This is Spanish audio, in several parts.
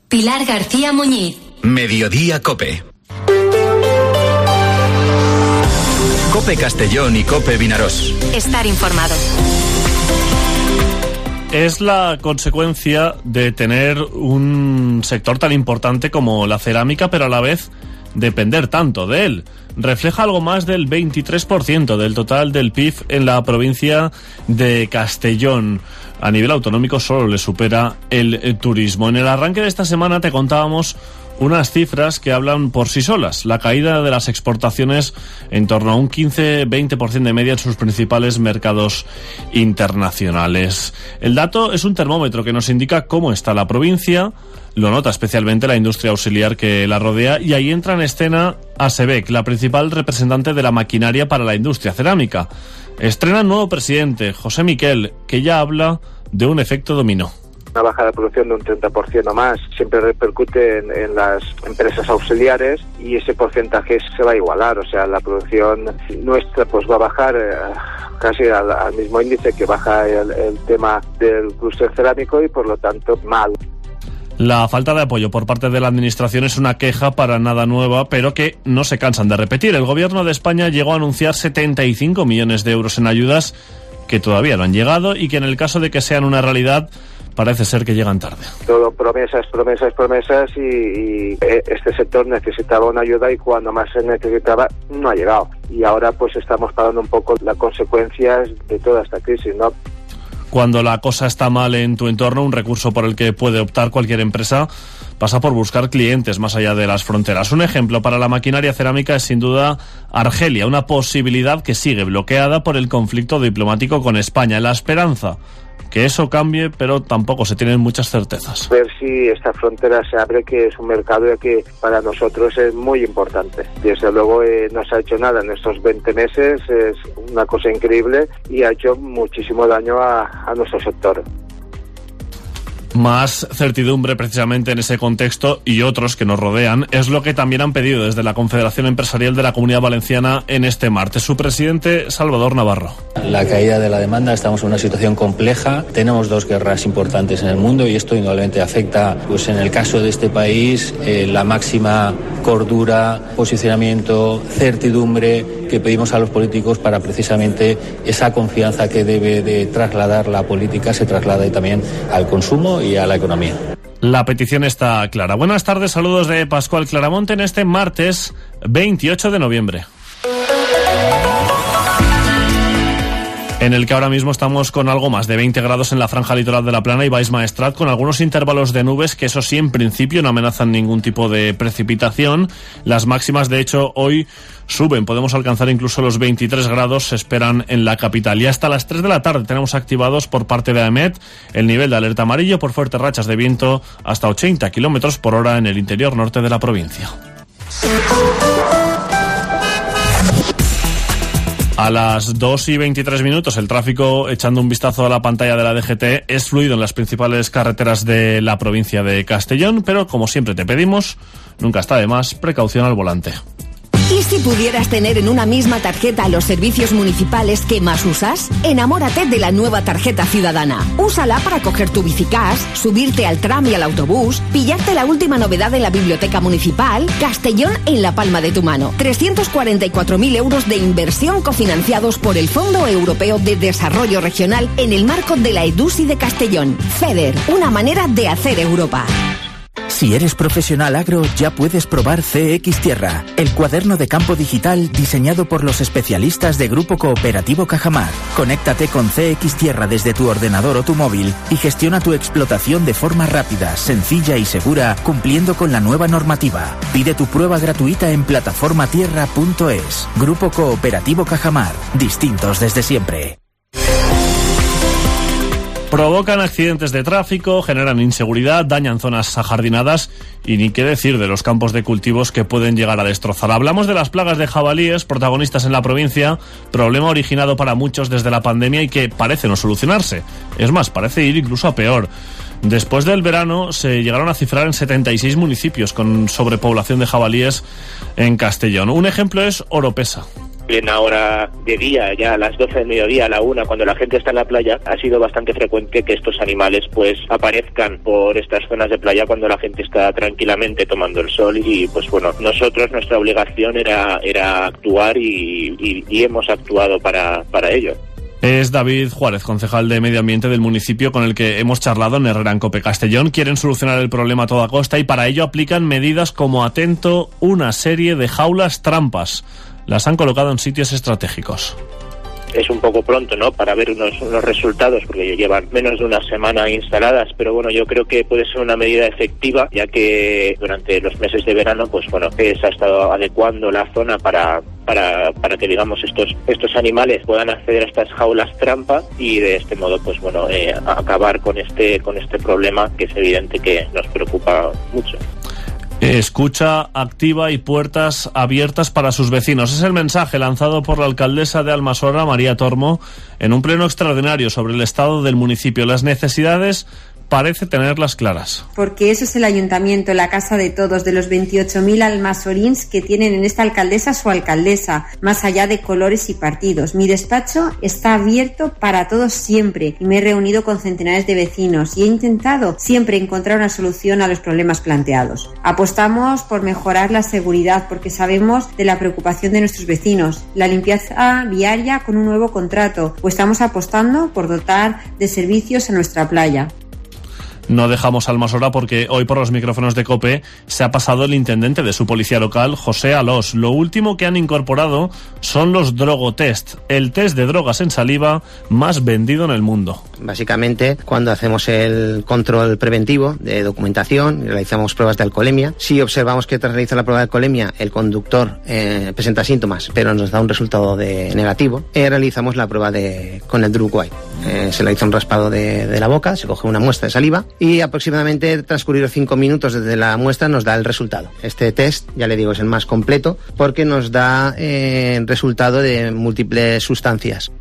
Pilar García Muñiz. Mediodía COPE. COPE Castellón y COPE Vinarós. Estar informado. Es la consecuencia de tener un sector tan importante como la cerámica, pero a la vez depender tanto de él. Refleja algo más del 23% del total del PIB en la provincia de Castellón. A nivel autonómico solo le supera el turismo. En el arranque de esta semana te contábamos unas cifras que hablan por sí solas. La caída de las exportaciones en torno a un 15-20% de media en sus principales mercados internacionales. El dato es un termómetro que nos indica cómo está la provincia. Lo nota especialmente la industria auxiliar que la rodea, y ahí entra en escena ASEVEC, la principal representante de la maquinaria para la industria cerámica. Estrena nuevo presidente, José Miquel, que ya habla de un efecto dominó. Una bajada de producción de un 30% o más siempre repercute en las empresas auxiliares, y ese porcentaje se va a igualar. O sea, la producción nuestra pues va a bajar casi al mismo índice que baja el tema del clúster cerámico, y por lo tanto mal. La falta de apoyo por parte de la Administración es una queja para nada nueva, pero que no se cansan de repetir. El Gobierno de España llegó a anunciar 75 millones de euros en ayudas que todavía no han llegado, y que en el caso de que sean una realidad parece ser que llegan tarde. Todo promesas, y este sector necesitaba una ayuda, y cuando más se necesitaba no ha llegado. Y ahora pues estamos pagando un poco las consecuencias de toda esta crisis, ¿no? Cuando la cosa está mal en tu entorno, un recurso por el que puede optar cualquier empresa pasa por buscar clientes más allá de las fronteras. Un ejemplo para la maquinaria cerámica es sin duda Argelia, una posibilidad que sigue bloqueada por el conflicto diplomático con España. La esperanza que eso cambie, pero tampoco se tienen muchas certezas. Ver si esta frontera se abre, que es un mercado que para nosotros es muy importante. Desde luego no se ha hecho nada en estos 20 meses, es una cosa increíble, y ha hecho muchísimo daño a nuestro sector. Más certidumbre precisamente en ese contexto y otros que nos rodean es lo que también han pedido desde la Confederación Empresarial de la Comunidad Valenciana en este martes. Su presidente, Salvador Navarro. La caída de la demanda, estamos en una situación compleja, tenemos dos guerras importantes en el mundo, y esto indudablemente afecta, pues en el caso de este país, la máxima cordura, posicionamiento, certidumbre que pedimos a los políticos para precisamente esa confianza que debe de trasladar la política se traslade también al consumo y a la economía. La petición está clara. Buenas tardes, saludos de Pascual Claramonte en este martes 28 de noviembre. En el que ahora mismo estamos con algo más de 20 grados en la franja litoral de la Plana y Baix Maestrat, con algunos intervalos de nubes que, eso sí, en principio no amenazan ningún tipo de precipitación. Las máximas, de hecho, hoy suben. Podemos alcanzar incluso los 23 grados, se esperan en la capital. Y hasta las 3 de la tarde tenemos activados por parte de AEMET el nivel de alerta amarillo por fuertes rachas de viento hasta 80 kilómetros por hora en el interior norte de la provincia. A las 2:23 el tráfico, echando un vistazo a la pantalla de la DGT, es fluido en las principales carreteras de la provincia de Castellón, pero como siempre te pedimos, nunca está de más precaución al volante. ¿Y si pudieras tener en una misma tarjeta los servicios municipales que más usas? Enamórate de la nueva tarjeta ciudadana. Úsala para coger tu bicicas, subirte al tram y al autobús, pillarte la última novedad en la biblioteca municipal. Castellón en la palma de tu mano. 344.000 euros de inversión cofinanciados por el Fondo Europeo de Desarrollo Regional en el marco de la EDUSI de Castellón. FEDER, una manera de hacer Europa. Si eres profesional agro, ya puedes probar CX Tierra, el cuaderno de campo digital diseñado por los especialistas de Grupo Cooperativo Cajamar. Conéctate con CX Tierra desde tu ordenador o tu móvil y gestiona tu explotación de forma rápida, sencilla y segura, cumpliendo con la nueva normativa. Pide tu prueba gratuita en plataformatierra.es. Grupo Cooperativo Cajamar, distintos desde siempre. Provocan accidentes de tráfico, generan inseguridad, dañan zonas ajardinadas y ni qué decir de los campos de cultivos que pueden llegar a destrozar. Hablamos de las plagas de jabalíes, protagonistas en la provincia, problema originado para muchos desde la pandemia y que parece no solucionarse. Es más, parece ir incluso a peor. Después del verano se llegaron a cifrar en 76 municipios con sobrepoblación de jabalíes en Castellón. Un ejemplo es Oropesa. plena hora de día, ya a las 12 del mediodía, a la 1, cuando la gente está en la playa, ha sido bastante frecuente que estos animales pues aparezcan por estas zonas de playa cuando la gente está tranquilamente tomando el sol y pues bueno, nuestra obligación era actuar y hemos actuado para ello. Es David Juárez, concejal de Medio Ambiente del municipio con el que hemos charlado en Herrera en Cope Castellón. Quieren solucionar el problema a toda costa y para ello aplican medidas como, atento, una serie de jaulas trampas. Las han colocado en sitios estratégicos. Es un poco pronto, ¿no?, para ver unos resultados, porque llevan menos de una semana instaladas, pero bueno, yo creo que puede ser una medida efectiva, ya que durante los meses de verano, pues bueno, se ha estado adecuando la zona para que, digamos, estos animales puedan acceder a estas jaulas trampa y de este modo, pues bueno, acabar con este problema que es evidente que nos preocupa mucho. Escucha activa y puertas abiertas para sus vecinos. Es el mensaje lanzado por la alcaldesa de Almasorra, María Tormo, en un pleno extraordinario sobre el estado del municipio. Las necesidades parece tenerlas claras. Porque eso es el ayuntamiento, la casa de todos, de los 28.000 almasorins que tienen en esta alcaldesa su alcaldesa, más allá de colores y partidos. Mi despacho está abierto para todos siempre y me he reunido con centenares de vecinos y he intentado siempre encontrar una solución a los problemas planteados. Apostamos por mejorar la seguridad porque sabemos de la preocupación de nuestros vecinos, la limpieza viaria con un nuevo contrato, o estamos apostando por dotar de servicios a nuestra playa. No dejamos Almasorra porque hoy por los micrófonos de COPE se ha pasado el intendente de su policía local, José Alós. Lo último que han incorporado son los drogotest, el test de drogas en saliva más vendido en el mundo. Básicamente, cuando hacemos el control preventivo de documentación, realizamos pruebas de alcoholemia. Si observamos que tras realizar la prueba de alcoholemia el conductor presenta síntomas, pero nos da un resultado negativo, realizamos la prueba con el drug white. Se realiza un raspado de la boca, se coge una muestra de saliva y aproximadamente transcurridos 5 minutos desde la muestra nos da el resultado. Este test, ya le digo, es el más completo porque nos da resultado de múltiples sustancias.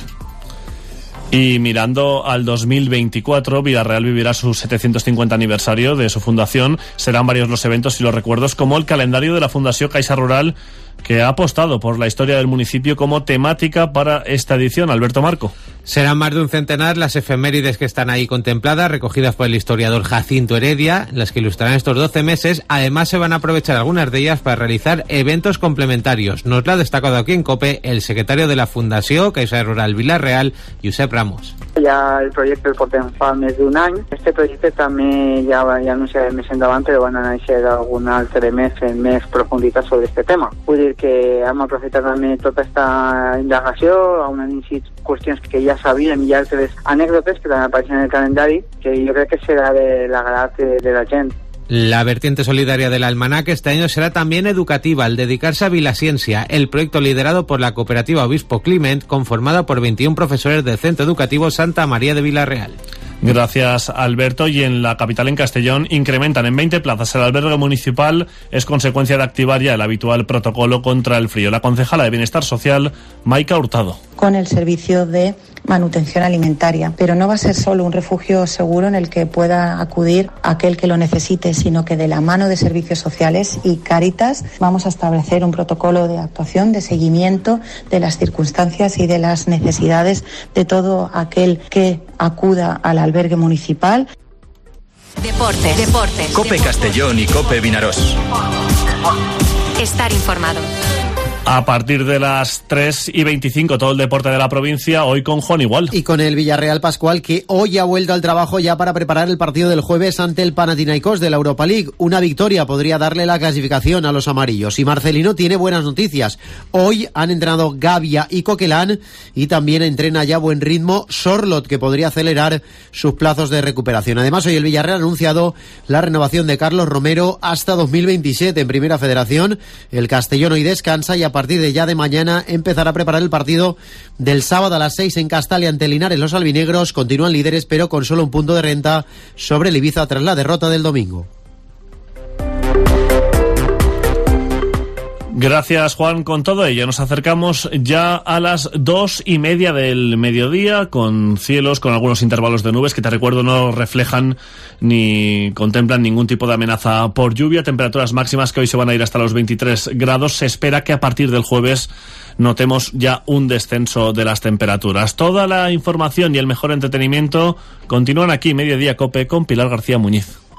Y mirando al 2024, Villarreal vivirá su 750 aniversario de su fundación. Serán varios los eventos y los recuerdos, como el calendario de la Fundació Caixa Rural, que ha apostado por la historia del municipio como temática para esta edición. Alberto Marco. Serán más de un centenar las efemérides que están ahí contempladas, recogidas por el historiador Jacinto Heredia, las que ilustrarán estos 12 meses. Además, se van a aprovechar algunas de ellas para realizar eventos complementarios. Nos lo ha destacado aquí en COPE el secretario de la Fundació Caixa Rural Villarreal, Josep Ramos. Ja el projecte el portem fa més d'un any. Este projecte també ja anunciarem més endavant, però van a néixer algun altre mes en més profunditat sobre este tema. Vull dir que hem aprofitat també tota aquesta indagació, on han incidit qüestions que ja sabíem i altres anècdotes que també apareixen en el calendari, que jo crec que serà de l'agrat de la gent. La vertiente solidaria del almanaque este año será también educativa, al dedicarse a Vilasciencia, el proyecto liderado por la cooperativa Obispo Climent, conformada por 21 profesores del Centro Educativo Santa María de Villarreal. Gracias, Alberto. Y en la capital, en Castellón, incrementan en 20 plazas el albergue municipal. Es consecuencia de activar ya el habitual protocolo contra el frío. La concejala de Bienestar Social, Maika Hurtado. Con el servicio de manutención alimentaria, pero no va a ser solo un refugio seguro en el que pueda acudir aquel que lo necesite, sino que de la mano de servicios sociales y Cáritas vamos a establecer un protocolo de actuación, de seguimiento de las circunstancias y de las necesidades de todo aquel que acuda al albergue municipal. Deportes. COPE Castellón y COPE Vinarós. Estar informado. A partir de las 3:25, todo el deporte de la provincia, hoy con Juan Igual. Y con el Villarreal Pascual, que hoy ha vuelto al trabajo ya para preparar el partido del jueves ante el Panathinaikos de la Europa League. Una victoria podría darle la clasificación a los amarillos. Y Marcelino tiene buenas noticias. Hoy han entrenado Gavia y Coquelin y también entrena ya a buen ritmo Sorlot, que podría acelerar sus plazos de recuperación. Además, hoy el Villarreal ha anunciado la renovación de Carlos Romero hasta 2027 en Primera Federación. El Castellón hoy descansa y a partir de ya de mañana empezará a preparar el partido del sábado a las 6 en Castalia ante Linares. Los albinegros continúan líderes, pero con solo un punto de renta sobre el Ibiza tras la derrota del domingo. Gracias, Juan. Con todo ello nos acercamos ya a las 2:30 del mediodía, con cielos con algunos intervalos de nubes que, te recuerdo, no reflejan ni contemplan ningún tipo de amenaza por lluvia. Temperaturas máximas que hoy se van a ir hasta los 23 grados. Se espera que a partir del jueves notemos ya un descenso de las temperaturas. Toda la información y el mejor entretenimiento continúan aquí, Mediodía Cope, con Pilar García Muñiz.